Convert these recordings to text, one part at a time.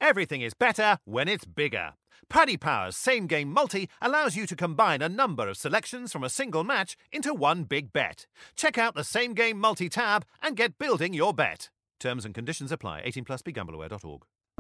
Everything is better when it's bigger. Paddy Power's Same Game Multi allows you to combine a number of selections from a single match into one big bet. Check out the Same Game Multi tab and get building your bet. Terms and conditions apply. 18 plus. BeGambleAware.org.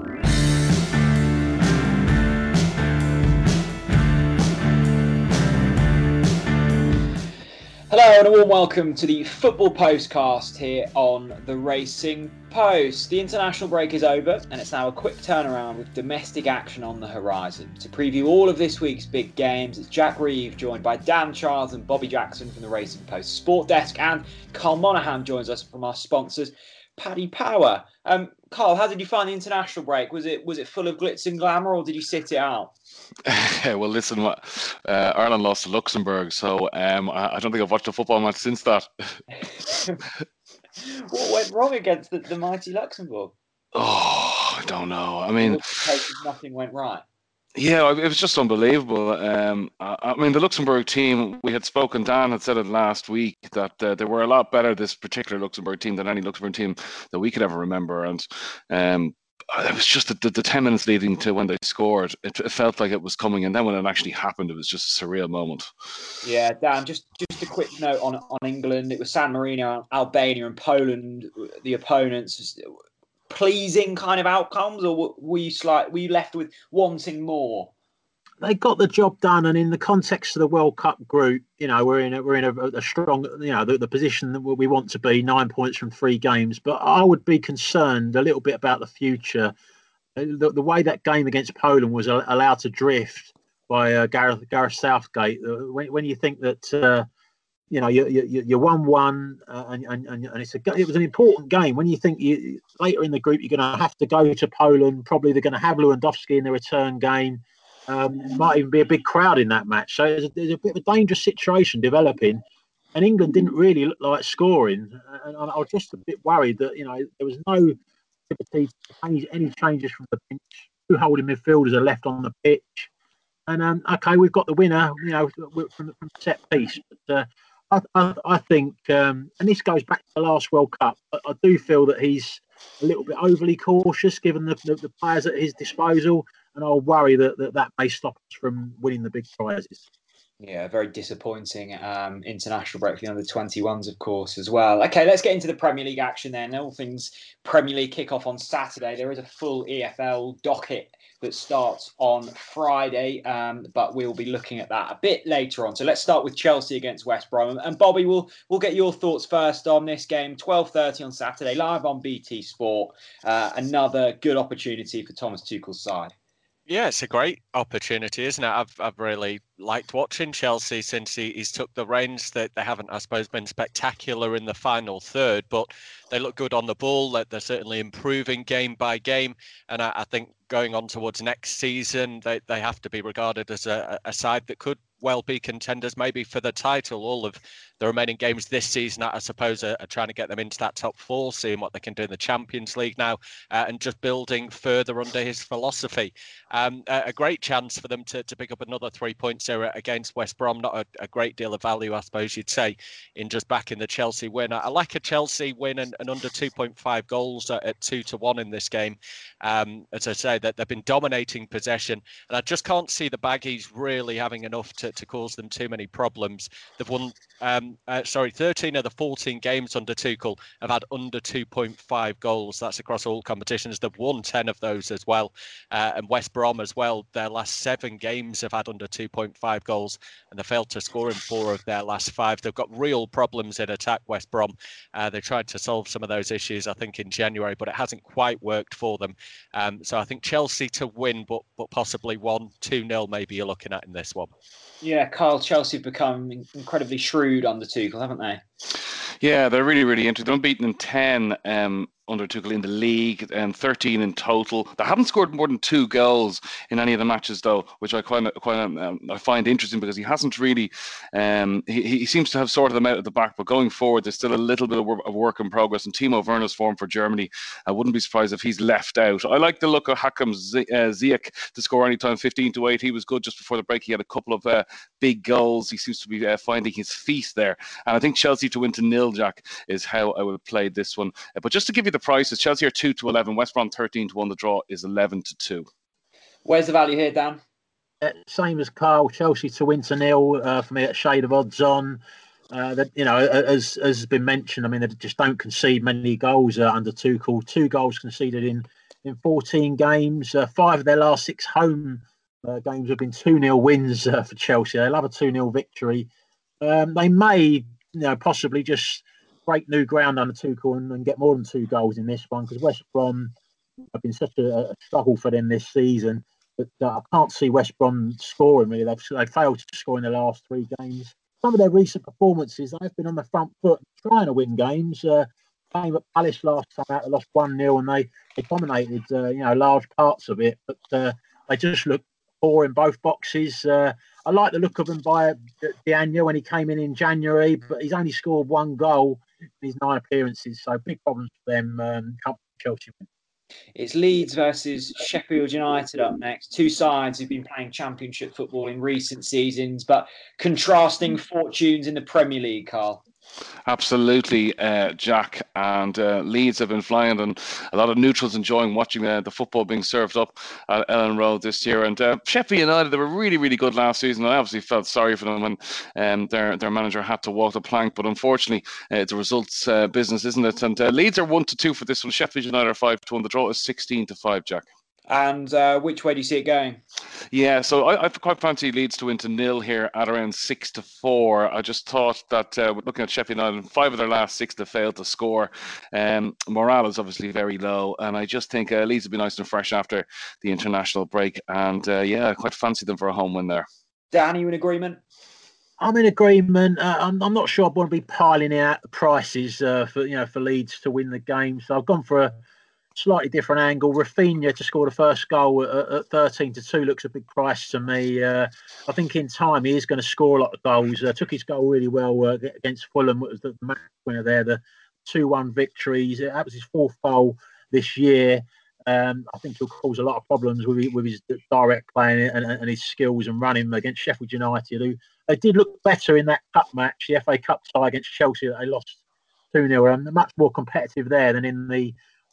Hello and a warm welcome to the Football Postcast here on the Racing Post. The international break is over and it's now a quick turnaround with domestic action on the horizon. To preview all of this week's big games, it's Jack Reeve joined by Dan Charles and Bobby Jackson from the Racing Post Sport Desk, and Carl Monaghan joins us from our sponsors, Paddy Power. Carl, how did you find the international break? Was it full of glitz and glamour, or did you sit it out? Well, listen, Ireland lost to Luxembourg, so I don't think I've watched a football match since that. What went wrong against the mighty Luxembourg? Oh, I don't know. I mean, nothing went right. Yeah, it was just unbelievable. I mean, the Luxembourg team, we had spoken, Dan had said it last week, that they were a lot better, this particular Luxembourg team, than any Luxembourg team that we could ever remember. And it was just the 10 minutes leading to when they scored, it felt like it was coming. And then when it actually happened, it was just a surreal moment. Yeah, Dan, just a quick note on England. It was San Marino, Albania and Poland, the opponents. Pleasing kind of outcomes, or were you left with wanting more? They got the job done, and in the context of the World Cup group, we're in a strong, the position that we want to be, 9 points from 3 games. But I would be concerned a little bit about the future. The way that game against Poland was allowed to drift by Gareth Southgate. When you think that. You're 1-1, and it was an important game. When you think later in the group you're going to have to go to Poland, probably they're going to have Lewandowski in the return game. Might even be a big crowd in that match. So there's a bit of a dangerous situation developing, and England didn't really look like scoring. And I was just a bit worried that there was no ability to any changes from the bench. 2 holding midfielders are left on the pitch, and okay, we've got the winner, from the set piece, but. I think, and this goes back to the last World Cup, I do feel that he's a little bit overly cautious given the players at his disposal, and I'll worry that may stop us from winning the big prizes. Yeah, very disappointing international break for the under-21s, of course, as well. Okay, let's get into the Premier League action then. All things Premier League kick off on Saturday. There is a full EFL docket that starts on Friday, but we'll be looking at that a bit later on. So let's start with Chelsea against West Brom. And Bobby, we'll get your thoughts first on this game. 12:30 on Saturday, live on BT Sport. Another good opportunity for Thomas Tuchel's side. Yeah, it's a great opportunity, isn't it? I've really liked watching Chelsea since he's took the reins. They haven't, I suppose, been spectacular in the final third, but they look good on the ball. They're certainly improving game by game. And I think going on towards next season, they have to be regarded as a side that could well be contenders maybe for the title. All of the remaining games this season, I suppose, are trying to get them into that top 4, seeing what they can do in the Champions League now, and just building further under his philosophy. A great chance for them to pick up another 3 points here against West Brom. Not a great deal of value, I suppose you'd say, in just backing the Chelsea win. I like a Chelsea win and under 2.5 goals at 2-1 in this game. As I say, that they've been dominating possession, and I just can't see the Baggies really having enough to cause them too many problems. They've won 13 of the 14 games under Tuchel have had under 2.5 goals. That's across all competitions. They've won 10 of those as well. And West Brom as well, their last 7 games have had under 2.5 goals, and they failed to score in 4 of their last 5. They've got real problems in attack, West Brom. They tried to solve some of those issues, I think, in January, but it hasn't quite worked for them. So I think Chelsea to win, but possibly 1-2-0 maybe you're looking at in this one. Yeah, Carl, Chelsea have become incredibly shrewd under Tuchel, haven't they? Yeah, they're really, really interesting. They're unbeaten in 10 under Tuchel in the league, and 13 in total. They haven't scored more than 2 goals in any of the matches, though, which I I find interesting, because he hasn't really. He seems to have sorted them out at the back, but going forward, there's still a little bit of work in progress. And Timo Werner's form for Germany, I wouldn't be surprised if he's left out. I like the look of Hakim Ziyech to score anytime, 15-8. He was good just before the break. He had a couple of big goals. He seems to be finding his feet there. And I think Chelsea to win to 0, Jack, is how I would play this one. But just to give you the prices. Chelsea are 2-11, West Brom 13-1. The draw is 11-2. Where's the value here, Dan? Same as Carl. Chelsea to win to nil for me at shade of odds on. That, you know, as has been mentioned, I mean, they just don't concede many goals under Tuchel. 2 goals conceded in 14 games. 5 of their last 6 home games have been 2-0 wins for Chelsea. They love a 2-0 victory. They may, possibly just break new ground under Tuchel and get more than 2 goals in this one, because West Brom have been such a struggle for them this season. But I can't see West Brom scoring, really. They've failed to score in the last 3 games. Some of their recent performances, they've been on the front foot trying to win games. Came at Palace last time out, they lost 1-0 and they dominated, large parts of it. But they just look poor in both boxes. I like the look of them by Diagne when he came in January, but he's only scored 1 goal in his 9 appearances. So big problems for them. Chelsea win. It's Leeds versus Sheffield United up next. 2 sides who've been playing Championship football in recent seasons, but contrasting fortunes in the Premier League, Carl. Absolutely, Jack. And Leeds have been flying, and a lot of neutrals enjoying watching the football being served up at Ellen Road this year. And Sheffield United, they were really, really good last season. I obviously felt sorry for them when their manager had to walk the plank. But unfortunately, it's a results business, isn't it? And Leeds are 1-2 for this one. Sheffield United are 5-1. The draw is 16-5, Jack. And which way do you see it going? Yeah, so I quite fancy Leeds to win to nil here at around 6-4. I just thought that looking at Sheffield United, 5 of their last 6 have failed to score. Morale is obviously very low, and I just think Leeds will be nice and fresh after the international break. And I quite fancy them for a home win there. Dan, are you in agreement? I'm in agreement. I'm not sure I want to be piling out the prices for Leeds to win the game. So I've gone for a slightly different angle. Rafinha to score the first goal at 13-2 looks a big price to me. I think in time he is going to score a lot of goals. Took his goal really well against Fulham. It was the match winner there, the 2-1 victories. That was his 4th goal this year. I think he'll cause a lot of problems with his direct playing and his skills and running against Sheffield United, who they did look better in that cup match, the FA Cup tie against Chelsea that they lost 2-0. They're much more competitive there than in the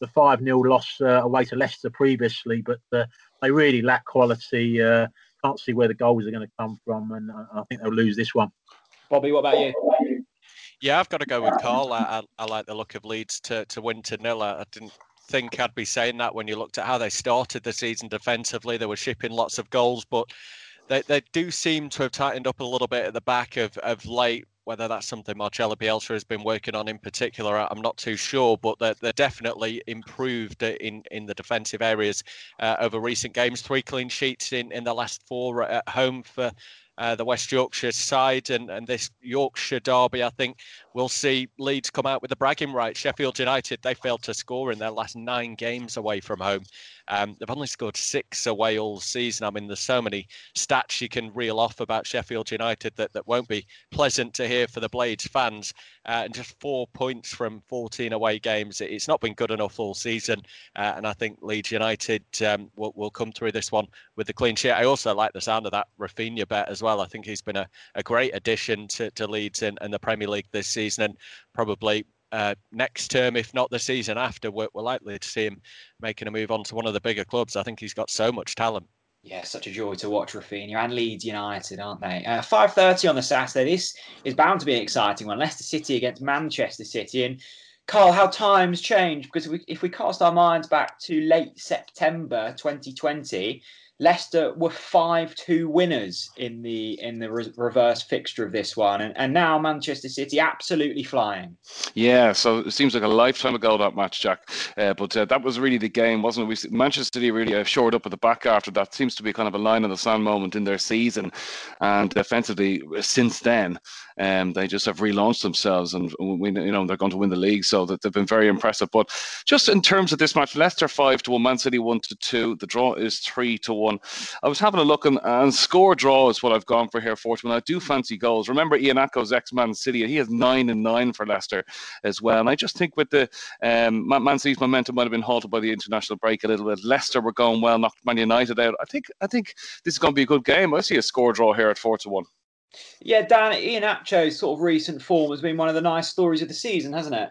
5-0 loss away to Leicester previously, but they really lack quality. Can't see where the goals are going to come from, and I think they'll lose this one. Bobby, what about you? Yeah, I've got to go with Carl. I like the look of Leeds to win to nil. I didn't think I'd be saying that when you looked at how they started the season defensively. They were shipping lots of goals, but they do seem to have tightened up a little bit at the back of late. Whether that's something Marcelo Bielsa has been working on in particular, I'm not too sure, but they're definitely improved in the defensive areas over recent games. 3 clean sheets in the last 4 at home for the West Yorkshire side, and this Yorkshire derby, I think we'll see Leeds come out with the bragging rights. Sheffield United, they failed to score in their last 9 games away from home. They've only scored 6 away all season. I mean, there's so many stats you can reel off about Sheffield United that won't be pleasant to hear for the Blades fans. And just 4 points from 14 away games. It's not been good enough all season. And I think Leeds United will come through this one with the clean sheet. I also like the sound of that Rafinha bet as well. I think he's been a great addition to Leeds and the Premier League this season, and probably next term, if not the season after, we're likely to see him making a move on to one of the bigger clubs. I think he's got so much talent. Yeah, such a joy to watch Rafinha and Leeds United, aren't they? 5:30 on the Saturday. This is bound to be an exciting one. Leicester City against Manchester City. And Carl, how times change, because if we cast our minds back to late September 2020, Leicester were 5-2 winners in the reverse fixture of this one, and now Manchester City absolutely flying. Yeah, so it seems like a lifetime ago, that match, Jack. But that was really the game, wasn't it? Manchester City really shored up at the back after that. Seems to be kind of a line in the sand moment in their season, and defensively since then, they just have relaunched themselves, and they're going to win the league. So that they've been very impressive. But just in terms of this match, Leicester 5-1, Man City 1-2. The draw is 3-1. I was having a look, and score draw is what I've gone for here, 41. I do fancy goals. Remember Iheanacho's ex-Man City, he has 9-9 for Leicester as well. And I just think with the Man City's momentum might have been halted by the international break a little bit. Leicester were going well, knocked Man United out. I think this is going to be a good game. I see a score draw here at 4-1. Yeah, Dan, Iheanacho's sort of recent form has been one of the nice stories of the season, hasn't it?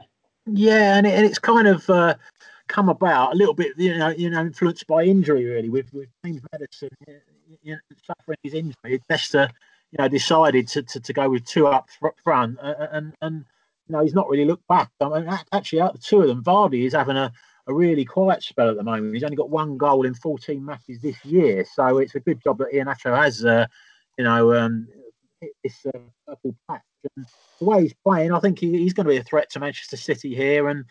Yeah, and it's kind of come about a little bit, influenced by injury, really, with James Maddison suffering his injury. Leicester, decided to go with two up front, and he's not really looked back. I mean, actually, out of the two of them, Vardy is having a really quiet spell at the moment. He's only got one goal in 14 matches this year, so it's a good job that Iheanacho has, hit this purple patch. And the way he's playing, I think he's going to be a threat to Manchester City here, and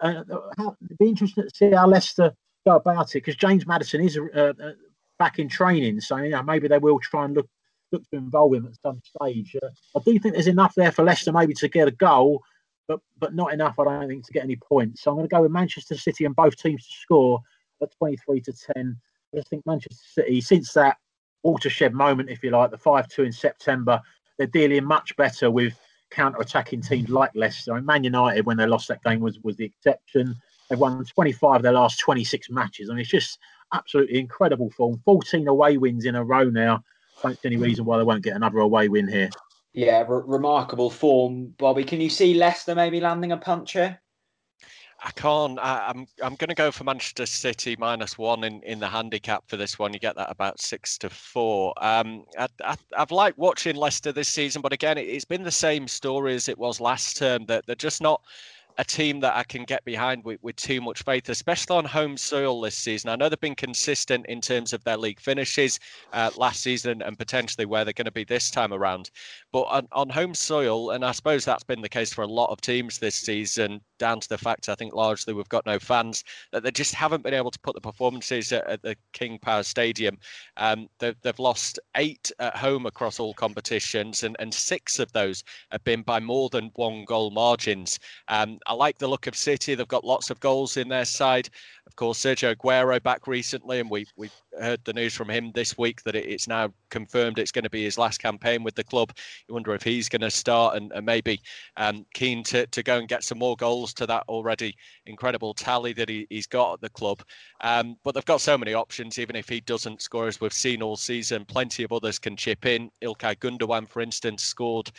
it'd be interesting to see how Leicester go about it, because James Maddison is back in training, so maybe they will try and look to involve him at some stage. I do think there's enough there for Leicester maybe to get a goal, but not enough, I don't think, to get any points. So I'm going to go with Manchester City and both teams to score at 23-10. I just think Manchester City, since that watershed moment, if you like, the 5-2 in September, they're dealing much better with counter-attacking teams like Leicester. And Man United, when they lost that game, was the exception. They've won 25 of their last 26 matches. I mean, it's just absolutely incredible form. 14 away wins in a row now. I don't see any reason why they won't get another away win here. Yeah, remarkable form, Bobby. Can you see Leicester maybe landing a punch here? I can't. I'm going to go for Manchester City -1 in the handicap for this one. You get that about 6-4. I've liked watching Leicester this season, but again, it's been the same story as it was last term, that they're just not a team that I can get behind with too much faith, especially on home soil this season. I know they've been consistent in terms of their league finishes last season and potentially where they're going to be this time around. But on home soil, and I suppose that's been the case for a lot of teams this season, down to the fact I think largely we've got no fans, that they just haven't been able to put the performances at the King Power Stadium. They've lost 8 at home across all competitions, and 6 of those have been by more than 1 goal margins. I like the look of City. They've got lots of goals in their side. Of course, Sergio Aguero back recently, and we heard the news from him this week that it's now confirmed it's going to be his last campaign with the club. You wonder if he's going to start and maybe keen to go and get some more goals to that already incredible tally that he's got at the club. But they've got so many options. Even if he doesn't score, as we've seen all season, plenty of others can chip in. Ilkay Gundogan, for instance, scored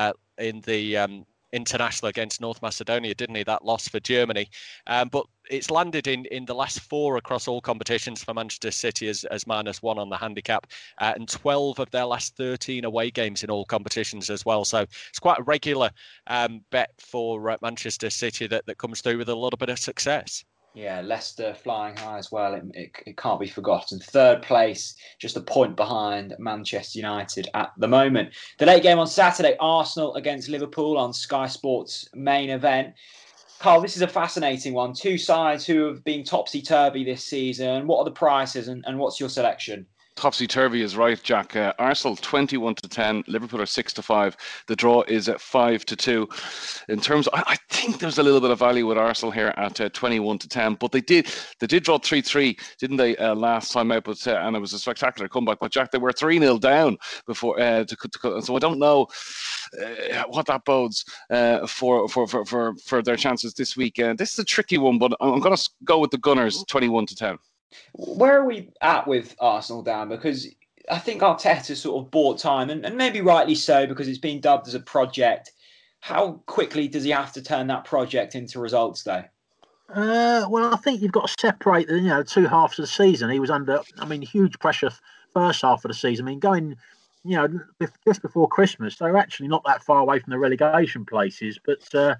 in the international against North Macedonia, didn't he? That loss for Germany. But it's landed in the last 4 across all competitions for Manchester City as -1 on the handicap, and 12 of their last 13 away games in all competitions as well. So it's quite a regular bet for Manchester City that comes through with a little bit of success. Yeah, Leicester flying high as well. It can't be forgotten. 3rd place, just a point behind Manchester United at the moment. The late game on Saturday, Arsenal against Liverpool on Sky Sports main event. Carl, this is a fascinating one. 2 sides who have been topsy-turvy this season. What are the prices and what's your selection? Topsy-turvy is right, Jack. Arsenal 21-10, Liverpool are 6-5. The draw is at 5-2. In terms, I think there's a little bit of value with Arsenal here at 21-10, but they did draw 3-3, didn't they, last time out? But and it was a spectacular comeback. But Jack, they were 3-0 down before so I don't know what that bodes for their chances this weekend. This is a tricky one, but I'm going to go with the Gunners 21-10. Where are we at with Arsenal, Dan? Because I think Arteta sort of bought time, and maybe rightly so, because it's been dubbed as a project. How quickly does he have to turn that project into results, though? Well, I think you've got to separate the 2 halves of the season. He was under, huge pressure first half of the season. Going, just before Christmas, they were actually not that far away from the relegation places. But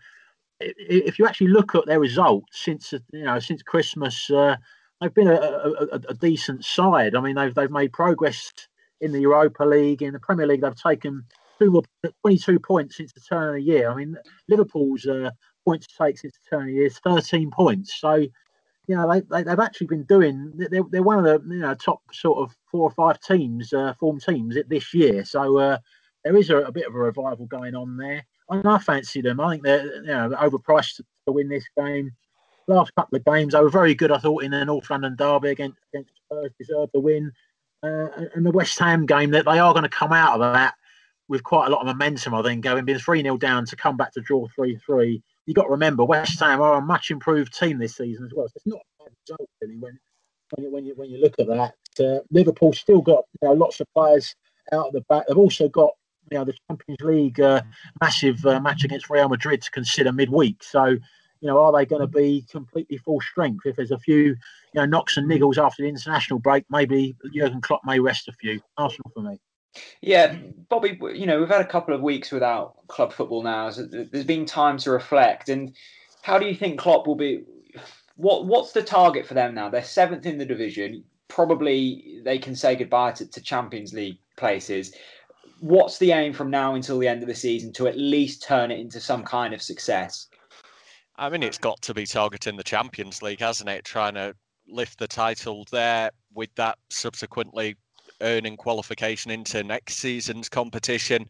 if you actually look at their results since Christmas, they've been a decent side. They've made progress in the Europa League. In the Premier League, they've taken 22 points since the turn of the year. Liverpool's points to take since the turn of the year is 13 points. So, they've actually been doing. They're one of the top sort of 4 or 5 teams, form teams this year. So there is a bit of a revival going on there. I fancy them. I think they're overpriced to win this game. Last couple of games, they were very good, I thought, in the North London derby against Spurs, deserved the win. And the West Ham game, that they are going to come out of that with quite a lot of momentum, I think, being 3-0 down to come back to draw 3-3. You've got to remember, West Ham are a much improved team this season as well. So it's not a bad result, really, when you look at that. Liverpool still got lots of players out of the back. They've also got the Champions League massive match against Real Madrid to consider midweek. So are they going to be completely full strength? If there's a few, knocks and niggles after the international break, maybe Jurgen Klopp may rest a few. Arsenal for me. Yeah, Bobby, we've had a couple of weeks without club football now. So there's been time to reflect. And how do you think Klopp will be? What's the target for them now? They're 7th in the division. Probably they can say goodbye to Champions League places. What's the aim from now until the end of the season to at least turn it into some kind of success? I mean, it's got to be targeting the Champions League, hasn't it? Trying to lift the title there, with that subsequently earning qualification into next season's competition.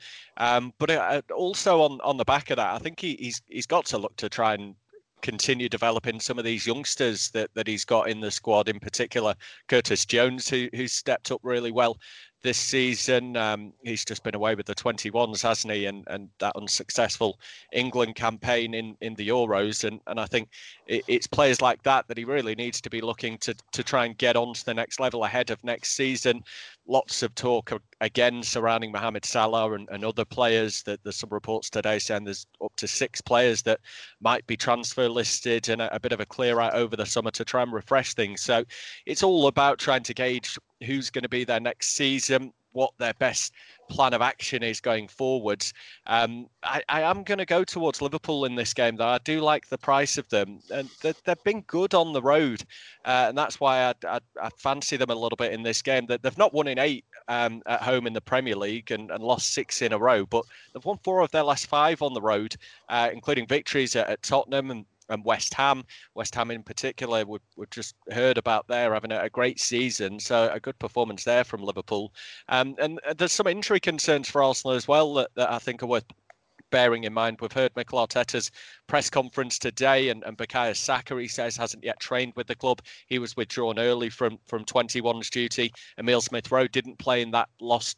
But also on the back of that, I think he's got to look to try and continue developing some of these youngsters that he's got in the squad, in particular Curtis Jones, who's stepped up really well this season. He's just been away with the 21s, hasn't he? And that unsuccessful England campaign in the Euros. And I think it's players like that he really needs to be looking to try and get on to the next level ahead of next season. Lots of talk again surrounding Mohamed Salah and other players. That there's some reports today saying there's up to 6 players that might be transfer listed, and a bit of a clear out over the summer to try and refresh things. So it's all about trying to gauge who's going to be there next season, what their best plan of action is going forwards. I am going to go towards Liverpool in this game, though. I do like the price of them, and they've been good on the road, and that's why I fancy them a little bit in this game. They've not won in 8 at home in the Premier League and lost 6 in a row, but they've won 4 of their last 5 on the road, including victories at Tottenham and West Ham. West Ham in particular, we've just heard about there having a great season, so a good performance there from Liverpool. And there's some injury concerns for Arsenal as well that I think are worth bearing in mind. We've heard Mikel Arteta's press conference today, and Bukayo Saka, he says, hasn't yet trained with the club. He was withdrawn early from 21's duty. Emile Smith-Rowe didn't play in that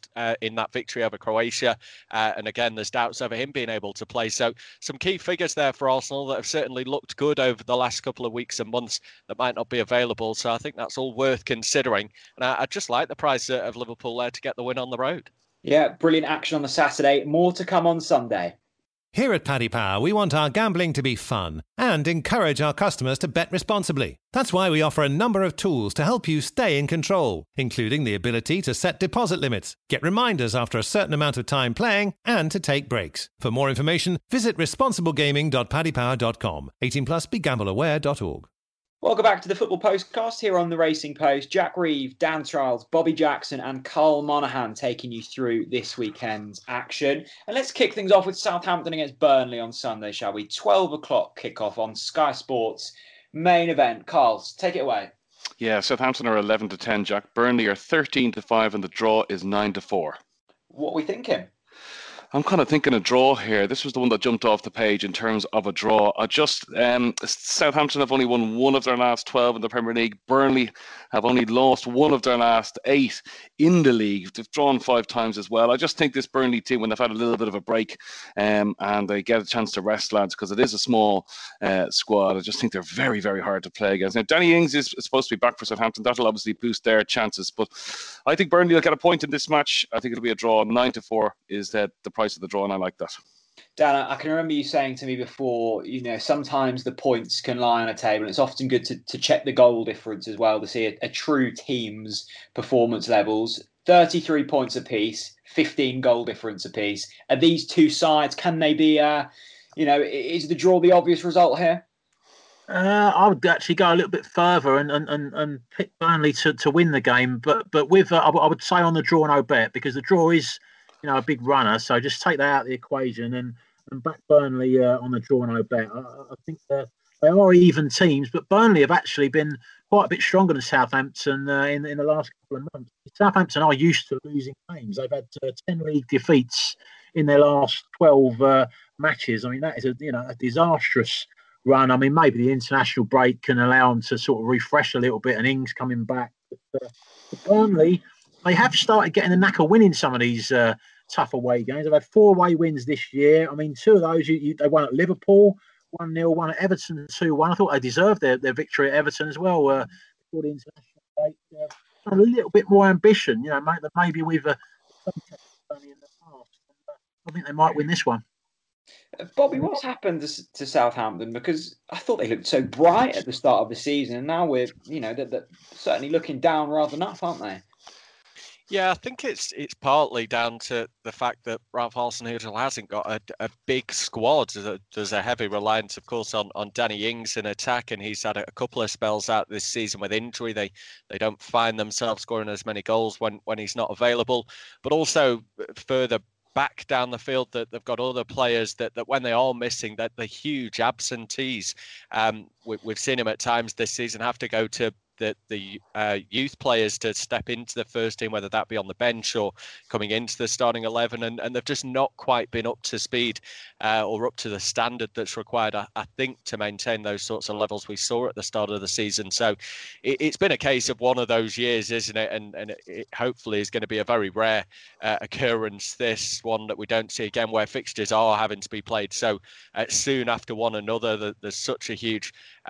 victory over Croatia, and again there's doubts over him being able to play. So some key figures there for Arsenal that have certainly looked good over the last couple of weeks and months that might not be available. So I think that's all worth considering, and I just like the price of Liverpool there to get the win on the road. Yeah, brilliant action on the Saturday. More to come on Sunday. Here at Paddy Power, we want our gambling to be fun and encourage our customers to bet responsibly. That's why we offer a number of tools to help you stay in control, including the ability to set deposit limits, get reminders after a certain amount of time playing, and to take breaks. For more information, visit responsiblegaming.paddypower.com. 18 plus, begambleaware.org. Welcome back to the Football Postcast here on the Racing Post. Jack Reeve, Dan Charles, Bobby Jackson and Carl Monaghan taking you through this weekend's action. And let's kick things off with Southampton against Burnley on Sunday, shall we? 12 o'clock kickoff on Sky Sports. Main event. Carl, take it away. Yeah, Southampton are 11-10, Jack. Burnley are 13-5 and the draw is 9-4. What are we thinking? I'm kind of thinking a draw here. This was the one that jumped off the page in terms of a draw. Southampton have only won 1 of their last 12 in the Premier League. Burnley have only lost 1 of their last 8 in the league. They've drawn 5 times as well. I just think this Burnley team, when they've had a little bit of a break and they get a chance to rest lads, because it is a small squad, I just think they're very, very hard to play against. Now, Danny Ings is supposed to be back for Southampton. That'll obviously boost their chances. But I think Burnley will get a point in this match. I think it'll be a draw. 9-4 is the price of the draw, and I like that. Dan, I can remember you saying to me before, sometimes the points can lie on a table, and it's often good to check the goal difference as well to see a true team's performance levels. 33 points apiece, 15 goal difference apiece. Are these two sides, can they be, is the draw the obvious result here? I would actually go a little bit further and pick Burnley to win the game, but with I would say on the draw no bet, because the draw is a big runner, so just take that out of the equation and back Burnley on the draw no bet. I think they are even teams, but Burnley have actually been quite a bit stronger than Southampton in the last couple of months. Southampton are used to losing games. They've had 10 league defeats in their last 12 matches. I mean, that is a disastrous run. I mean, maybe the international break can allow them to sort of refresh a little bit, and Ings coming back. But Burnley, they have started getting the knack of winning some of these tough away games. They've had 4 away wins this year. I mean, 2 of those they won at Liverpool, 1-0, one at Everton, 2-1. I thought they deserved their victory at Everton as well before the international break. A little bit more ambition, maybe with some in the past. I think they might win this one. Bobby, what's happened to Southampton? Because I thought they looked so bright at the start of the season, and now we're, they're certainly looking down rather than up, aren't they? Yeah, I think it's partly down to the fact that Ralph Hasenhüttl hasn't got a big squad. There's a heavy reliance, of course, on Danny Ings in attack, and he's had a couple of spells out this season with injury. They don't find themselves scoring as many goals when he's not available. But also further back down the field, that they've got other players that when they are missing, that the huge absentees. We've seen him at times this season have to go to the youth players to step into the first team, whether that be on the bench or coming into the starting 11, and they've just not quite been up to speed or up to the standard that's required, I think, to maintain those sorts of levels we saw at the start of the season. So it's been a case of one of those years, isn't it? And it hopefully is going to be a very rare occurrence, this one that we don't see again, where fixtures are having to be played so soon after one another. There's such a huge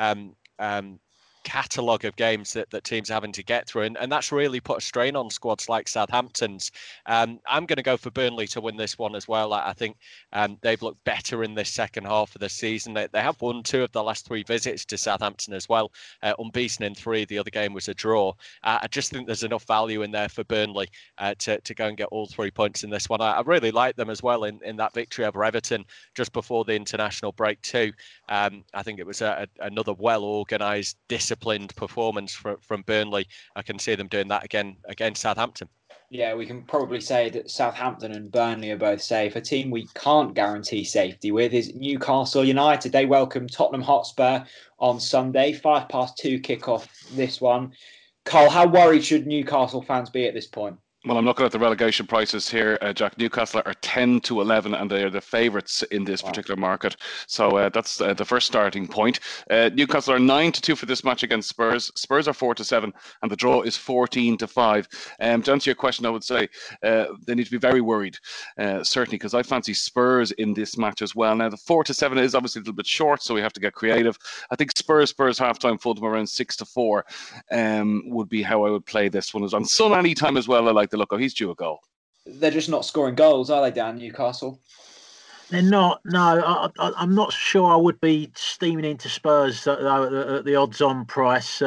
catalogue of games that teams are having to get through, and that's really put a strain on squads like Southampton's. I'm going to go for Burnley to win this one as well. I think they've looked better in this second half of the season. They have won 2 of the last 3 visits to Southampton as well, unbeaten in 3. The other game was a draw. I just think there's enough value in there for Burnley to go and get all 3 points in this one. I really like them as well in that victory over Everton just before the international break too. I think it was another well-organised, disciplined performance from Burnley. I can see them doing that again against Southampton. Yeah, we can probably say that Southampton and Burnley are both safe. A team we can't guarantee safety with is Newcastle United. They welcome Tottenham Hotspur on Sunday, 2:05 kickoff this one. Carl, how worried should Newcastle fans be at this point? Well, I'm looking at the relegation prices here, Jack. Newcastle are 10-11, and they are the favourites in this particular market. So that's the first starting point. Newcastle are 9-2 for this match against Spurs. Spurs are 4-7, and the draw is 14-5. To answer your question, I would say they need to be very worried, certainly, because I fancy Spurs in this match as well. Now, the 4-7 is obviously a little bit short, so we have to get creative. I think Spurs halftime, Fulham around 6-4 would be how I would play this one. It's on Sun anytime as well. I like look, he's due a goal. They're just not scoring goals, are they, Dan, Newcastle? They're not. No, I'm not sure I would be steaming into Spurs at the odds-on price.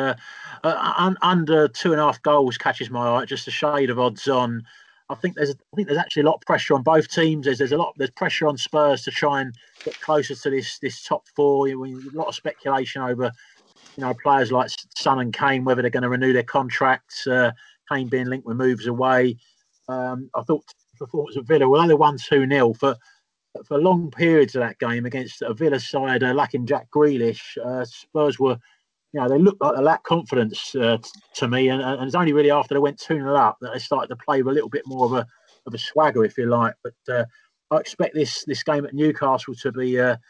Under 2.5 goals catches my eye. Just a shade of odds-on. I think there's actually a lot of pressure on both teams. There's pressure on Spurs to try and get closer to this top 4. A lot of speculation over players like Son and Kane, whether they're going to renew their contracts. Kane being linked with moves away. I thought the performance at Villa, although they won 2-0 for long periods of that game against a Villa side lacking Jack Grealish, Spurs were, they looked like they lacked confidence to me, and it's only really after they went 2-0 up that they started to play with a little bit more of a swagger, if you like. But I expect this game at Newcastle to be a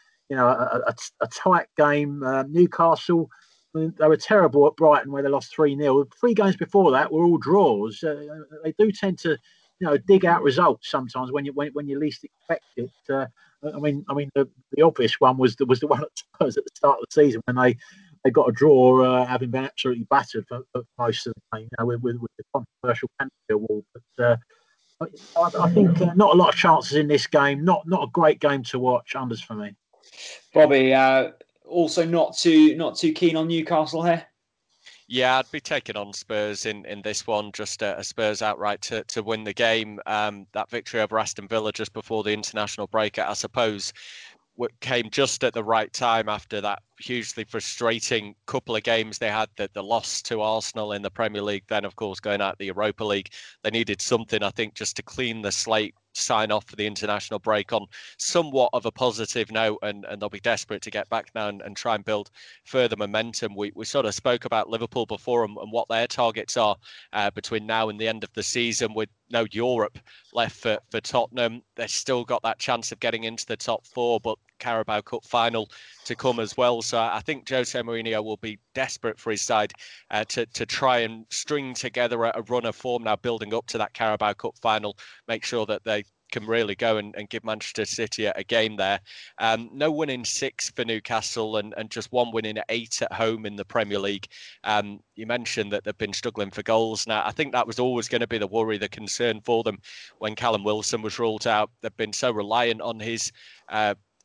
tight game. Newcastle, they were terrible at Brighton where they lost 3-0. 3 games before that were all draws. They do tend to, dig out results sometimes when you least expect it. The obvious one was the one at Spurs at the start of the season when they got a draw, having been absolutely battered for most of the game, with the controversial penalty award. But I think not a lot of chances in this game. Not a great game to watch. Unders for me. Bobby. Also not too keen on Newcastle here? Yeah, I'd be taking on Spurs in this one, just a Spurs outright to win the game. That victory over Aston Villa just before the international break, I suppose, came just at the right time after that hugely frustrating couple of games they had, the loss to Arsenal in the Premier League, then of course going out the Europa League. They needed something, I think, just to clean the slate, sign off for the international break on somewhat of a positive note, and they'll be desperate to get back now and try and build further momentum. We sort of spoke about Liverpool before and what their targets are between now and the end of the season, with no Europe left for Tottenham. They've still got that chance of getting into the top 4, but Carabao Cup final to come as well. So I think Jose Mourinho will be desperate for his side to try and string together a run of form now building up to that Carabao Cup final, make sure that they can really go and give Manchester City a game there. No win in 6 for Newcastle and just 1 win in 8 at home in the Premier League. You mentioned that they've been struggling for goals. Now, I think that was always going to be the worry, the concern for them when Callum Wilson was ruled out. They've been so reliant on his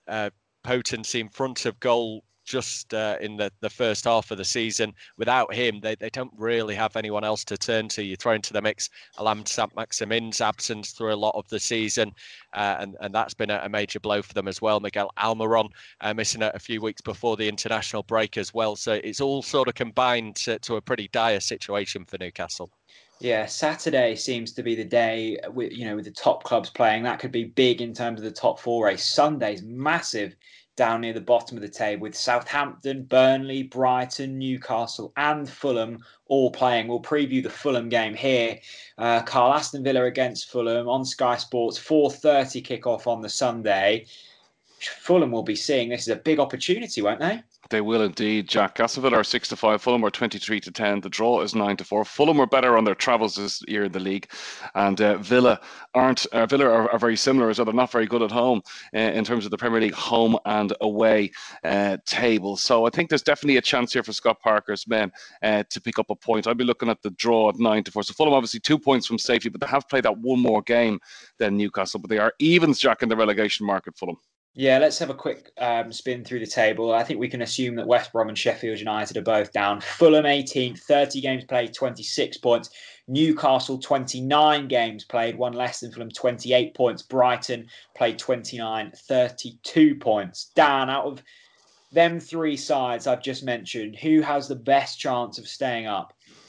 potency in front of goal just in the first half of the season. Without him, they don't really have anyone else to turn to. You throw into the mix Alam Saint-Maximin's absence through a lot of the season, and that's been a major blow for them as well. Miguel Almiron missing a few weeks before the international break as well. So it's all sort of combined to a pretty dire situation for Newcastle. Yeah, Saturday seems to be the day with the top clubs playing. That could be big in terms of the top four race. Sunday's massive down near the bottom of the table with Southampton, Burnley, Brighton, Newcastle and Fulham all playing. We'll preview the Fulham game here. Carl, Aston Villa against Fulham on Sky Sports, 4:30 kickoff on the Sunday. Fulham will be seeing this as a big opportunity, won't they? They will indeed, Jack. Aston Villa are 6-5. Fulham are 23-10. The draw is 9-4. Fulham were better on their travels this year in the league, and Villa aren't. Villa are very similar as well. They're not very good at home in terms of the Premier League home and away table. So I think there's definitely a chance here for Scott Parker's men to pick up a point. I'd be looking at the draw at 9-4. So Fulham obviously 2 points from safety, but they have played that one more game than Newcastle. But they are evens, Jack, in the relegation market. Fulham. Yeah, let's have a quick spin through the table. I think we can assume that West Brom and Sheffield United are both down. Fulham 18, 30 games played, 26 points. Newcastle 29 games played, one less than Fulham, 28 points. Brighton played 29, 32 points. Dan, out of them three sides I've just mentioned, who has the best chance of staying up?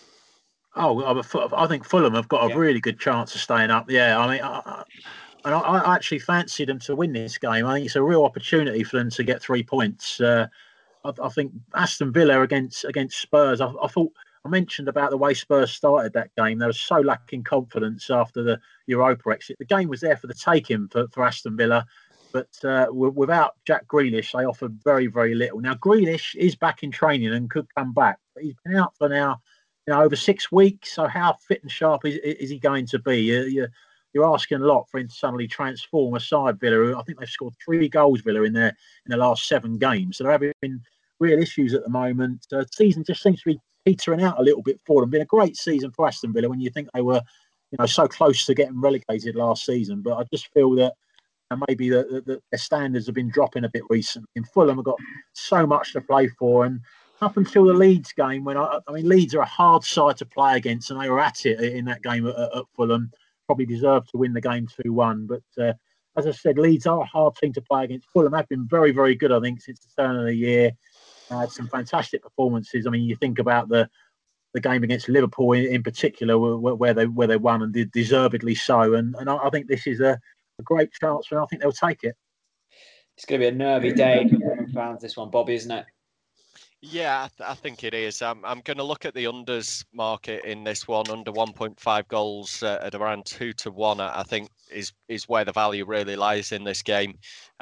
I think Fulham have got a really good chance of staying up. Yeah, I mean, I actually fancy them to win this game. I think it's a real opportunity for them to get 3 points. I think Aston Villa against Spurs, I thought I mentioned about the way Spurs started that game. They were so lacking confidence after the Europa exit. The game was there for the taking for Aston Villa, but without Jack Grealish, they offered very, very little. Now, Grealish is back in training and could come back, but he's been out for now, over 6 weeks. So how fit and sharp is he going to be? You're asking a lot for him to suddenly transform a side, Villa. I think they've scored 3 goals, Villa, in the last 7 games. So they're having real issues at the moment. The season just seems to be petering out a little bit for them. Been a great season for Aston Villa when you think they were, so close to getting relegated last season. But I just feel that maybe their standards have been dropping a bit recently. And Fulham have got so much to play for. And up until the Leeds game, when Leeds are a hard side to play against, and they were at it in that game at Fulham. Probably deserved to win the game 2-1. But as I said, Leeds are a hard team to play against. Fulham have been very, very good, I think, since the turn of the year. Had some fantastic performances. I mean, you think about the game against Liverpool in particular, where they won and did deservedly so. And I think this is a great chance for them. I think they'll take it. It's going to be a nervy day for Fulham fans, this one, Bobby, isn't it? Yeah, I think it is. I'm going to look at the unders market in this one. Under 1.5 goals at around 2-1, I think is where the value really lies in this game.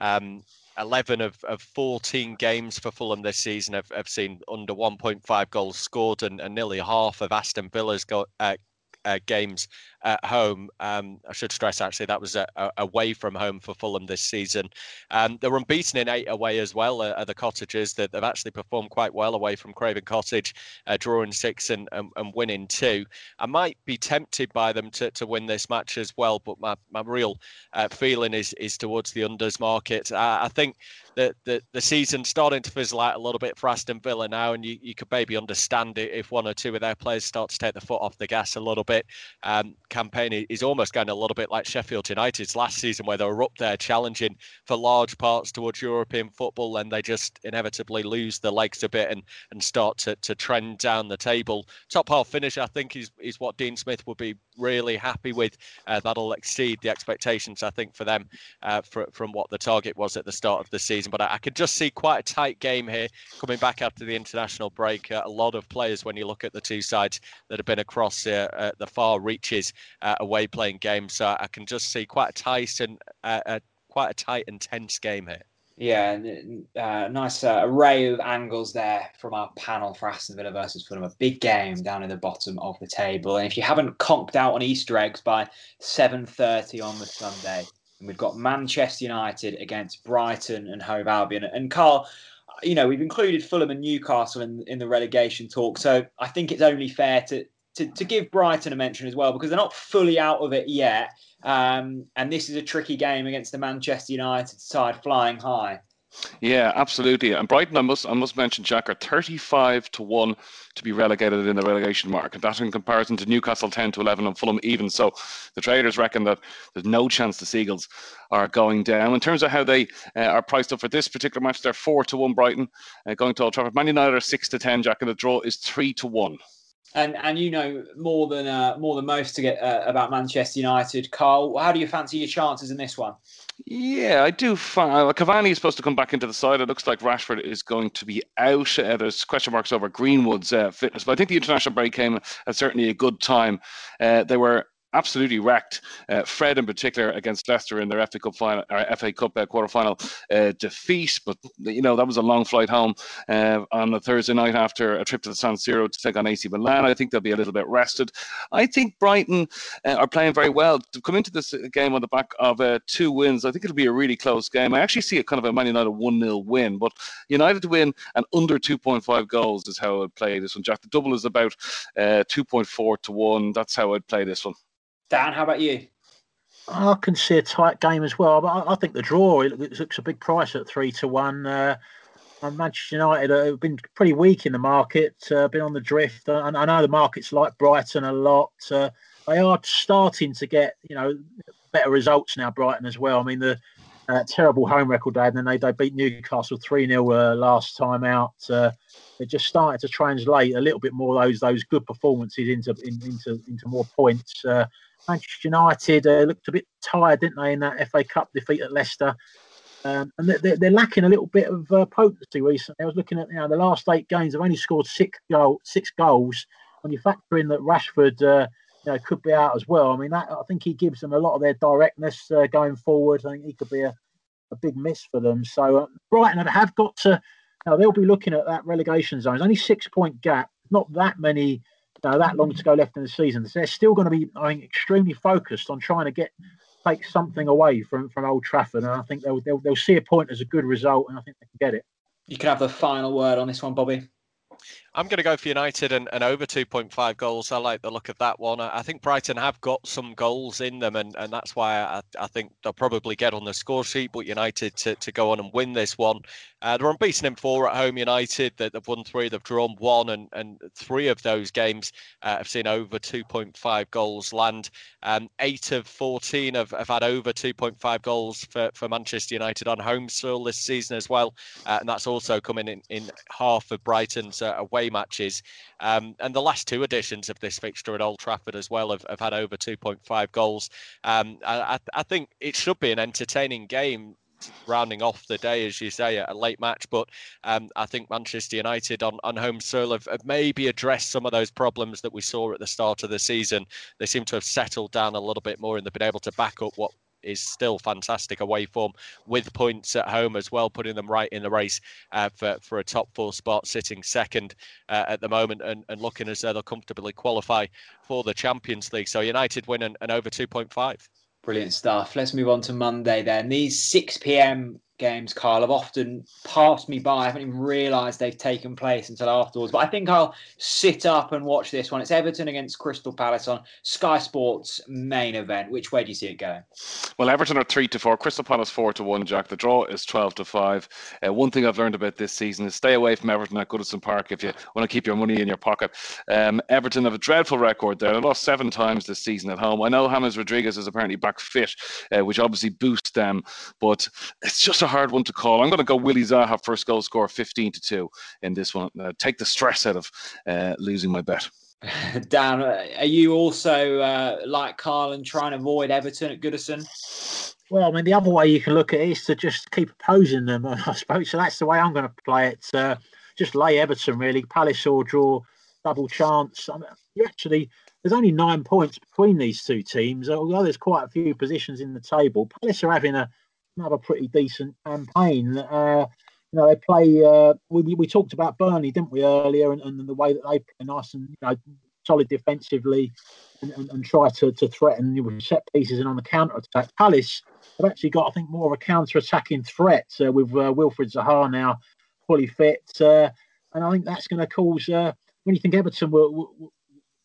11 of 14 games for Fulham this season have seen under 1.5 goals scored, and nearly half of Aston Villa's games at home. I should stress, actually, that was away from home for Fulham this season. They're unbeaten in 8 away as well at the Cottagers. That they've actually performed quite well away from Craven Cottage, drawing 6 and winning 2. I might be tempted by them to win this match as well, but my real feeling is towards the unders market. I think that the season's starting to fizzle out a little bit for Aston Villa now, and you could maybe understand it if 1 or 2 of their players start to take the foot off the gas a little bit. Campaign is almost going a little bit like Sheffield United's last season, where they were up there challenging for large parts towards European football, and they just inevitably lose the legs a bit and start to trend down the table. Top half finish, I think, is what Dean Smith would be really happy with. That'll exceed the expectations, I think, for them from what the target was at the start of the season. But I could just see quite a tight game here coming back after the international break. A lot of players, when you look at the two sides that have been across the far reaches away playing games, so I can just see quite a tight and tense game here. Yeah, nice array of angles there from our panel for Aston Villa versus Fulham. A big game down in the bottom of the table. And if you haven't conked out on Easter eggs by 7:30 on the Sunday, and we've got Manchester United against Brighton and Hove Albion. And Carl, we've included Fulham and Newcastle in the relegation talk. So I think it's only fair to to give Brighton a mention as well, because they're not fully out of it yet. And this is a tricky game against the Manchester United side flying high. Yeah, absolutely. And Brighton, I must mention, Jack, are 35-1 to be relegated in the relegation market. That in comparison to Newcastle 10-11 and Fulham even. So the traders reckon that there's no chance the Seagulls are going down. In terms of how they are priced up for this particular match, they're 4-1 Brighton going to Old Trafford. Man United are 6-10, Jack, and the draw is 3-1. And you know more than most to get about Manchester United, Carl. How do you fancy your chances in this one? Yeah, I do. Cavani is supposed to come back into the side. It looks like Rashford is going to be out. There's question marks over Greenwood's fitness, but I think the international break came at certainly a good time. They were absolutely wrecked. Fred in particular against Leicester in their FA Cup final, or FA Cup quarter-final defeat. But that was a long flight home on a Thursday night after a trip to the San Siro to take on AC Milan. I think they'll be a little bit rested. I think Brighton are playing very well to come into this game on the back of 2 wins. I think it'll be a really close game. I actually see a kind of a Man United 1-0 win, but United to win and under 2.5 goals is how I'd play this one. Jack, the double is about 2.4-1. That's how I'd play this one. Dan, how about you? I can see a tight game as well, but I think the draw looks a big price at 3-1. Manchester United have been pretty weak in the market, been on the drift. And I know the markets like Brighton a lot. They are starting to get better results now, Brighton as well. I mean, the terrible home record they had, and then they beat Newcastle 3-0 last time out. They're just starting to translate a little bit more those good performances into more points. Manchester United looked a bit tired, didn't they, in that FA Cup defeat at Leicester? And they're lacking a little bit of potency recently. I was looking at the last 8 games. They've only scored 6 goals. When you factor in that Rashford could be out as well, I mean, I think he gives them a lot of their directness going forward. I think he could be a big miss for them. So Brighton have got to. They'll be looking at that relegation zone. It's only 6-point gap. Not that many. That long to go left in the season. So they're still going to be, I think, extremely focused on trying to take something away from Old Trafford, and I think they'll see a point as a good result, and I think they can get it. You can have the final word on this one, Bobby. I'm going to go for United and over 2.5 goals. I like the look of that one. I think Brighton have got some goals in them, and that's why I think they'll probably get on the score sheet, but United to go on and win this one. They're unbeaten in 4 at home, United. They've won 3, they've drawn 1, and 3 of those games have seen over 2.5 goals land. 8 of 14 have had over 2.5 goals for Manchester United on home soil this season as well, and that's also coming in half of Brighton's away matches. And the last 2 editions of this fixture at Old Trafford as well have had over 2.5 goals. I think it should be an entertaining game, rounding off the day, as you say, a late match. But I think Manchester United on home soil have maybe addressed some of those problems that we saw at the start of the season. They seem to have settled down a little bit more, and they've been able to back up what is still fantastic away form with points at home as well, putting them right in the race for a top 4 spot, sitting second at the moment and looking as though they'll comfortably qualify for the Champions League. So United win and over 2.5. Brilliant stuff. Let's move on to Monday then. These 6 p.m. games, Carl, have often passed me by. I haven't even realised they've taken place until afterwards. But I think I'll sit up and watch this one. It's Everton against Crystal Palace on Sky Sports main event. Which way do you see it going? Well, Everton are 3-4, Crystal Palace 4-1, Jack. The draw is 12-5. One thing I've learned about this season is stay away from Everton at Goodison Park if you want to keep your money in your pocket. Everton have a dreadful record there. They've lost 7 times this season at home. I know James Rodriguez is apparently back fit, which obviously boosts them, but it's just a hard one to call. I'm going to go Willie Zaha first goal score 15-2 in this one. Take the stress out of losing my bet. Dan, are you also like Carl and trying to avoid Everton at Goodison? Well, I mean, the other way you can look at it is to just keep opposing them, I suppose. So that's the way I'm going to play it. Just lay Everton, really. Palace or draw, double chance. I mean, there's only 9 points between these 2 teams, although there's quite a few positions in the table. Palace are having another pretty decent campaign. They play. We talked about Burnley, didn't we, earlier, and the way that they play nice and solid defensively and try to threaten with set pieces and on the counter attack. Palace have actually got, I think, more of a counter attacking threat with Wilfried Zaha now fully fit, and I think that's going to cause. When you think Everton will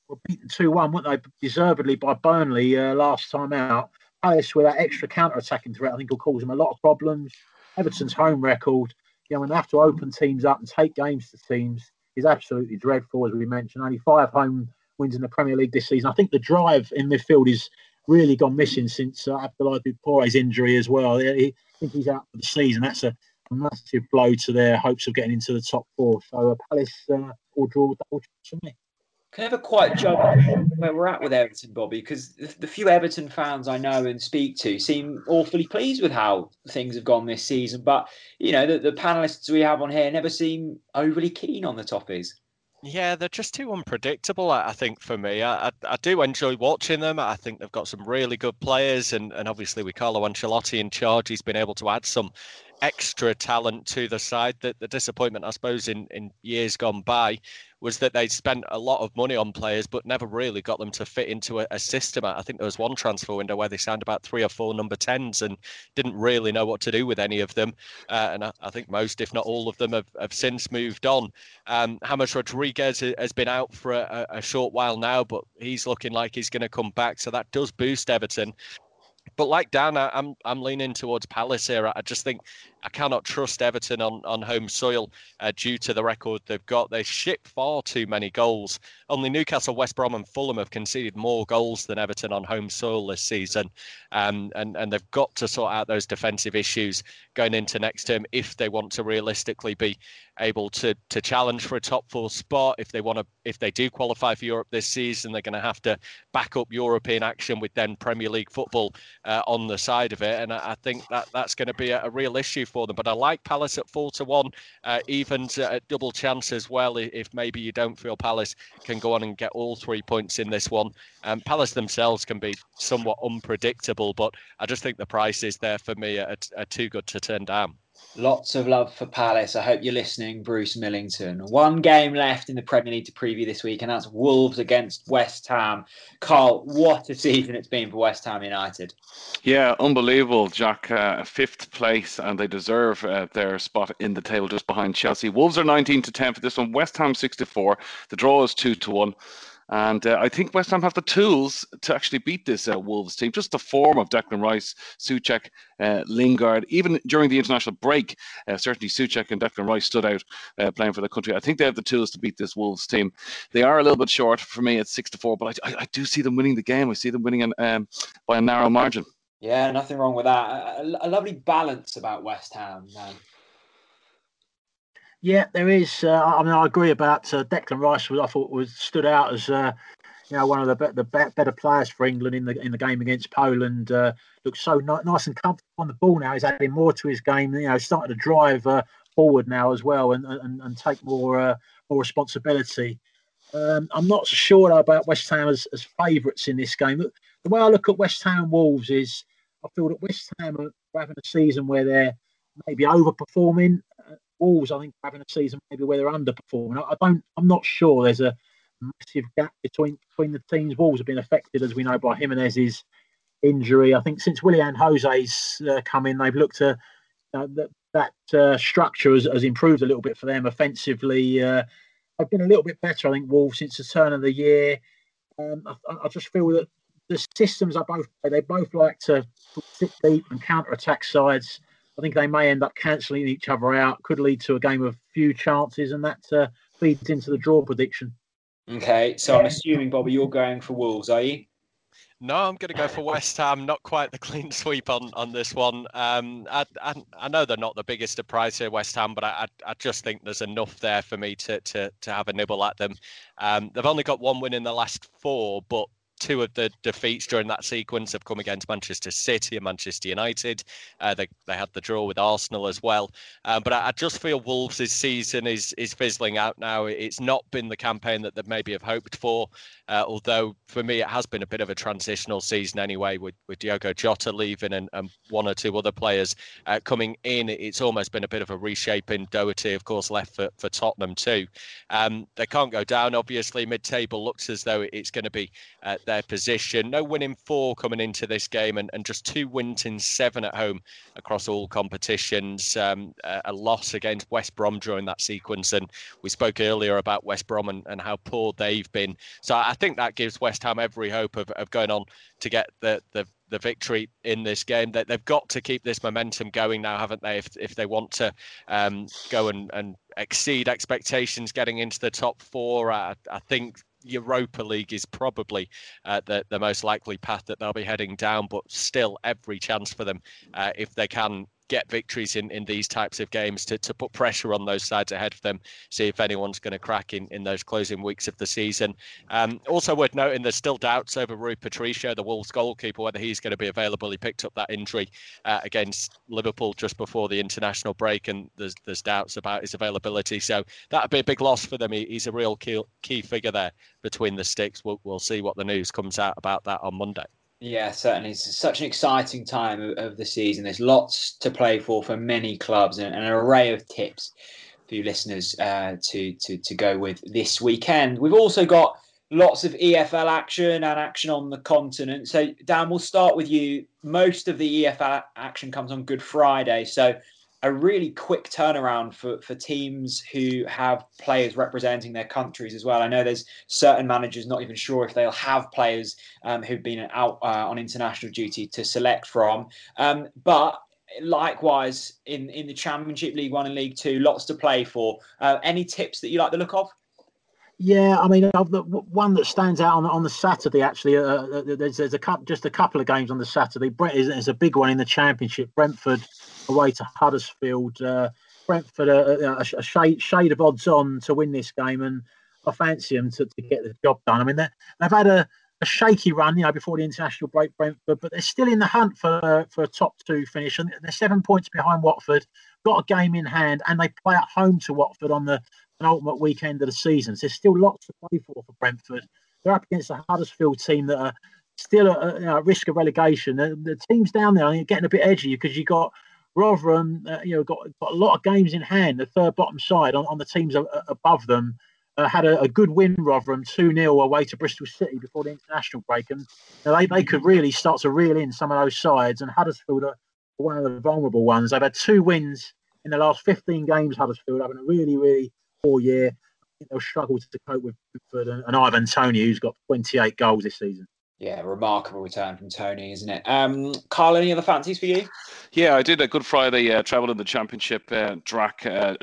were beaten 2-1, weren't they, deservedly by Burnley last time out. Palace with that extra counter-attacking threat, I think will cause them a lot of problems. Everton's home record, when they have to open teams up and take games to teams, is absolutely dreadful, as we mentioned. Only 5 home wins in the Premier League this season. I think the drive in midfield is really gone missing since Abdoulaye Doucouré's injury as well. I think he's out for the season. That's a massive blow to their hopes of getting into the top 4. So Palace or draw with double chance for me. Can never quite judge where we're at with Everton, Bobby, because the few Everton fans I know and speak to seem awfully pleased with how things have gone this season. But, the panellists we have on here never seem overly keen on the Toffees. Yeah, they're just too unpredictable, I think, for me. I do enjoy watching them. I think they've got some really good players. And obviously with Carlo Ancelotti in charge, he's been able to add some extra talent to the side. The disappointment, I suppose, in years gone by was that they'd spent a lot of money on players but never really got them to fit into a system. I think there was one transfer window where they signed about 3 or 4 number 10s and didn't really know what to do with any of them. And I think most, if not all of them, have since moved on. James Rodriguez has been out for a short while now, but he's looking like he's going to come back. So that does boost Everton. But like Dan, I'm leaning towards Palace here. I just think I cannot trust Everton on home soil due to the record they've got. They ship far too many goals. Only Newcastle, West Brom and Fulham have conceded more goals than Everton on home soil this season. And they've got to sort out those defensive issues going into next term if they want to realistically be able to challenge for a top 4 spot. If they do qualify for Europe this season, they're going to have to back up European action with then Premier League football on the side of it. And I think that's going to be a real issue for them. But I like Palace at 4-1, even at double chance as well, if maybe you don't feel Palace can go on and get all 3 points in this one. Palace themselves can be somewhat unpredictable, but I just think the price is there for me are too good to turn down. Lots of love for Palace. I hope you're listening, Bruce Millington. 1 game left in the Premier League to preview this week, and that's Wolves against West Ham. Carl, what a season it's been for West Ham United. Yeah, unbelievable, Jack. 5th place, and they deserve their spot in the table just behind Chelsea. Wolves are 19-10 for this one. West Ham 6-4. The draw is 2-1. And I think West Ham have the tools to actually beat this Wolves team. Just the form of Declan Rice, Souček, Lingard. Even during the international break, certainly Souček and Declan Rice stood out playing for the country. I think they have the tools to beat this Wolves team. They are a little bit short for me at 6-4, but I do see them winning the game. I see them winning by a narrow margin. Yeah, nothing wrong with that. A lovely balance about West Ham. Yeah, there is. I agree about Declan Rice. I thought stood out as one of the better players for England in the game against Poland. Looks so nice and comfortable on the ball now. He's adding more to his game. Starting to drive forward now as well and take more responsibility. I'm not sure about West Ham as favourites in this game. The way I look at West Ham Wolves is I feel that West Ham are having a season where they're maybe overperforming. Wolves, I think, are having a season maybe where they're underperforming. I'm not sure. There's a massive gap between the teams. Wolves have been affected, as we know, by Jimenez's injury. I think since Willian Jose's come in, they've looked at that structure has improved a little bit for them offensively. They've been a little bit better, I think, Wolves, since the turn of the year. I just feel that the systems they both like to sit deep and counter-attack sides. I think they may end up cancelling each other out. Could lead to a game of few chances, and that feeds into the draw prediction. Okay, so I'm assuming, Bobby, you're going for Wolves, are you? No, I'm going to go for West Ham. Not quite the clean sweep on this one. I know they're not the biggest of price here, West Ham, but I just think there's enough there for me to have a nibble at them. They've only got 1 win in the last 4, but 2 of the defeats during that sequence have come against Manchester City and Manchester United. They had the draw with Arsenal as well. But I just feel Wolves' season is fizzling out now. It's not been the campaign that they maybe have hoped for. Although for me, it has been a bit of a transitional season anyway, with Diogo Jota leaving and 1 or 2 other players coming in. It's almost been a bit of a reshaping. Doherty, of course, left for Tottenham too. They can't go down, obviously. Mid-table looks as though it's going to be their position. No win in 4 coming into this game, and just 2 wins in 7 at home across all competitions. A loss against West Brom during that sequence, and we spoke earlier about West Brom and how poor they've been. So I think that gives West Ham every hope of going on to get the victory in this game. That they've got to keep this momentum going now, haven't they? If they want to go and exceed expectations, getting into the top 4, I think Europa League is probably the most likely path that they'll be heading down. But still, every chance for them if they can get victories in these types of games to put pressure on those sides ahead of them, see if anyone's going to crack in those closing weeks of the season. Also worth noting, there's still doubts over Rui Patricio, the Wolves goalkeeper, whether he's going to be available. He picked up that injury against Liverpool just before the international break, and there's doubts about his availability. So that would be a big loss for them. He's a real key figure there between the sticks. We'll see what the news comes out about that on Monday. Yeah, certainly. It's such an exciting time of the season. There's lots to play for many clubs, and an array of tips for you listeners to go with this weekend. We've also got lots of EFL action and action on the continent. So, Dan, we'll start with you. Most of the EFL action comes on Good Friday. So a really quick turnaround for teams who have players representing their countries as well. I know there's certain managers not even sure if they'll have players who've been out on international duty to select from. But likewise, in the Championship, League One and League Two, lots to play for. Any tips that you like the look of? Yeah, I mean, the one that stands out on the Saturday, actually, there's just a couple of games on the Saturday. There's a big one in the Championship. Brentford away to Huddersfield. Brentford a shade of odds on to win this game, and I fancy them to get the job done. I mean, they've had a shaky run, before the international break, Brentford, but they're still in the hunt for a top 2 finish, and they're 7 points behind Watford. Got a game in hand, and they play at home to Watford on the penultimate weekend of the season. So there's still lots to play for Brentford. They're up against a Huddersfield team that are still at risk of relegation. The teams down there are getting a bit edgy because you've got Rotherham, got a lot of games in hand. The third bottom side on the teams above them had a good win, Rotherham, 2-0 away to Bristol City before the international break. And they could really start to reel in some of those sides. And Huddersfield are one of the vulnerable ones. They've had 2 wins in the last 15 games, Huddersfield, having a really, really poor year. I think they'll struggle to cope with Brentford and Ivan Toney, who's got 28 goals this season. Yeah, remarkable return from Toney, isn't it? Carl, any other fancies for you? Yeah, I did a Good Friday travel in the Championship. Jack, around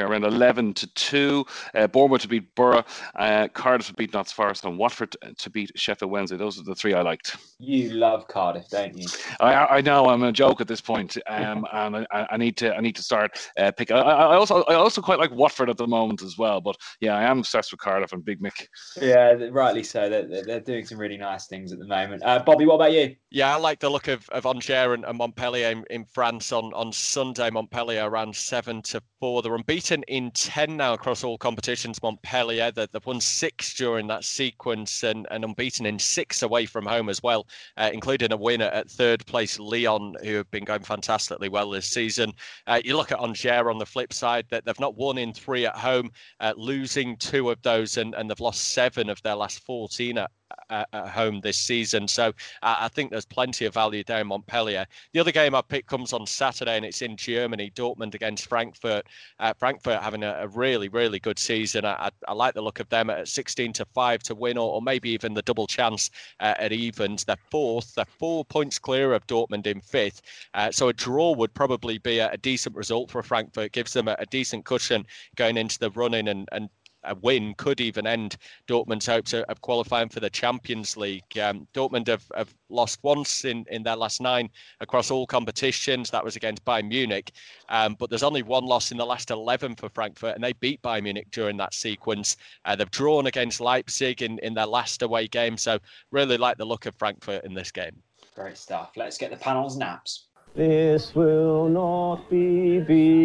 11-2. Bournemouth to beat Borough, Cardiff to beat Notts Forest, and Watford to beat Sheffield Wednesday. Those are the 3 I liked. You love Cardiff, don't you? I know I'm a joke at this point, and I need to start picking. I also quite like Watford at the moment as well. But yeah, I am obsessed with Cardiff and Big Mick. Yeah, rightly so. They're doing some really nice things at the moment. Bobby, what about you? Yeah, I like the look of Angers and Montpellier in France on Sunday. Montpellier around 7-4. They're unbeaten in 10 now across all competitions. Montpellier, they've won 6 during that sequence and unbeaten in 6 away from home as well, including a winner at third place Lyon, who have been going fantastically well this season. You look at Angers on the flip side, that they've not won in 3 at home, losing 2 of those, and they've lost 7 of their last 14 at home this season. So I think there's plenty of value there in Montpellier. The other game I picked comes on Saturday, and it's in Germany, Dortmund against Frankfurt. Frankfurt having a really, really good season. I like the look of them at 16-5 to win, or maybe even the double chance at evens. They're 4th. They're 4 points clear of Dortmund in 5th. So a draw would probably be a decent result for Frankfurt. Gives them a decent cushion going into the run-in, and a win could even end Dortmund's hopes of qualifying for the Champions League. Dortmund have lost once in their last 9 across all competitions. That was against Bayern Munich. But there's only 1 loss in the last 11 for Frankfurt, and they beat Bayern Munich during that sequence. They've drawn against Leipzig in their last away game. So really like the look of Frankfurt in this game. Great stuff. Let's get the panel's naps. This will not be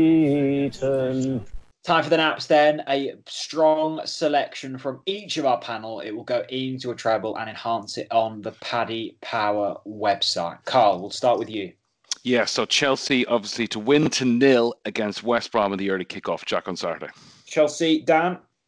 beaten. Time for the naps then. A strong selection from each of our panel. It will go into a treble and enhance it on the Paddy Power website. Carl, we'll start with you. Yeah, so Chelsea obviously to win 0 against West Brom in the early kickoff, Jack, on Saturday. Chelsea, Dan?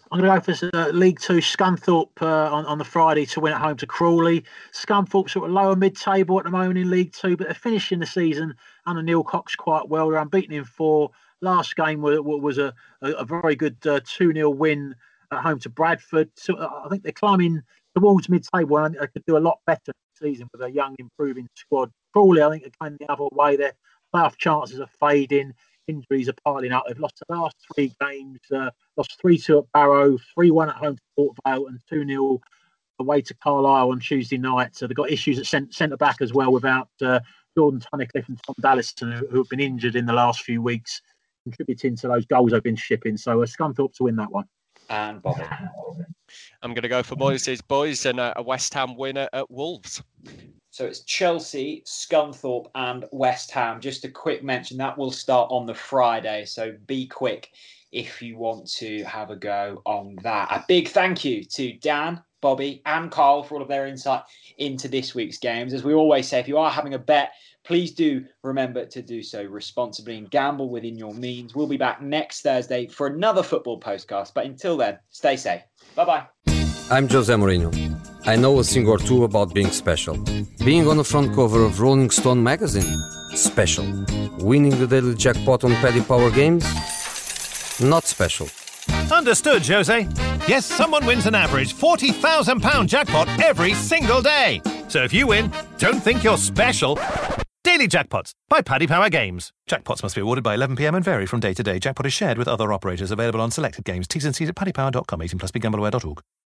I'm going to go for League Two Scunthorpe on the Friday to win at home to Crawley. Scunthorpe sort of lower mid-table at the moment in League Two, but they're finishing the season under Neil Cox quite well. They're unbeaten in 4. Last game was a very good 2-0 win at home to Bradford. So I think they're climbing towards mid-table, and they could do a lot better this season with a young, improving squad. Crawley, I think, are going the other way. Their playoff chances are fading. Injuries are piling up. They've lost the last 3 games. Lost 3-2 at Barrow, 3-1 at home to Port Vale, and 2-0 away to Carlisle on Tuesday night. So they've got issues at centre back as well, without Jordan Tunnicliffe and Tom Dallison, who have been injured in the last few weeks, contributing to those goals they've been shipping. So Scunthorpe to win that one. And Bobby. I'm going to go for Moyes' boys and a West Ham winner at Wolves. So it's Chelsea, Scunthorpe and West Ham. Just a quick mention, that will start on the Friday. So be quick if you want to have a go on that. A big thank you to Dan, Bobby and Carl for all of their insight into this week's games. As we always say, if you are having a bet, please do remember to do so responsibly and gamble within your means. We'll be back next Thursday for another football podcast. But until then, stay safe. Bye-bye. I'm Jose Mourinho. I know a thing or two about being special. Being on the front cover of Rolling Stone magazine? Special. Winning the daily jackpot on Paddy Power games? Not special. Understood, Jose. Yes, someone wins an average £40,000 jackpot every single day. So if you win, don't think you're special. Daily Jackpots by Paddy Power Games. Jackpots must be awarded by 11 p.m. and vary from day to day. Jackpot is shared with other operators. Available on selected games. T's and C's at paddypower.com. 18+ BGambleAware.org.